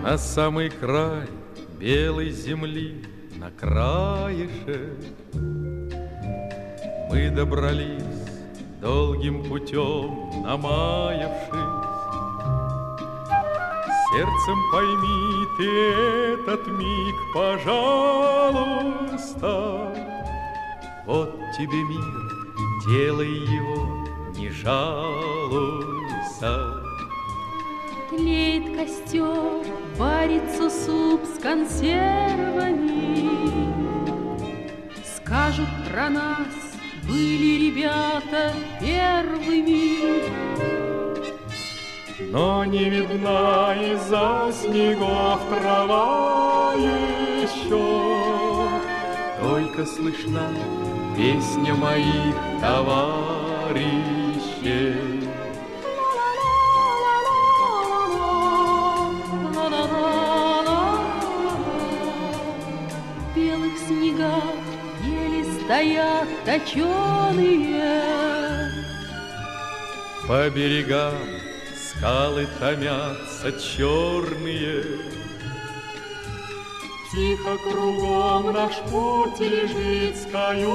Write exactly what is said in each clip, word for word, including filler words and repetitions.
На самый край белой земли, на краешек мы добрались долгим путем, намаявшись. Сердцем пойми ты этот миг, пожалуйста. Вот тебе мир, делай его, не жалуйся. Тлеет костер, варится суп с консервами. Скажут про нас, были ребята первыми. Но не видна из-за снегов трава еще, только слышна песня моих товарищей. В белых снегах еле стоят точеные. По берегам скалы томятся черные. Тихо кругом наш путь лежит с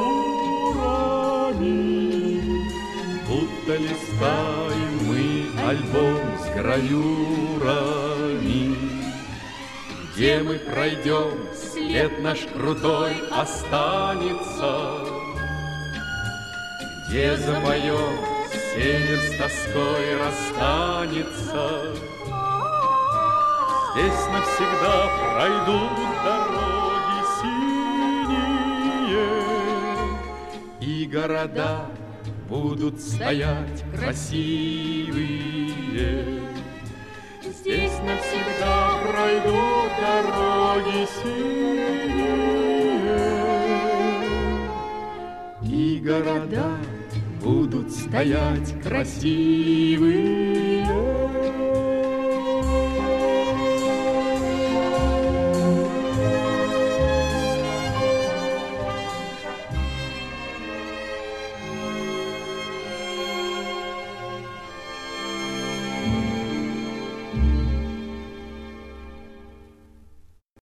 каюрами, будто листаем мы альбом с гравюрами. Где мы пройдем, след наш крутой останется. Где запоем, север с тоской расстанется. Здесь навсегда пройдут дороги синие, и города будут стоять красивые. Здесь навсегда пройдут дороги синие, и города будут стоять красивые.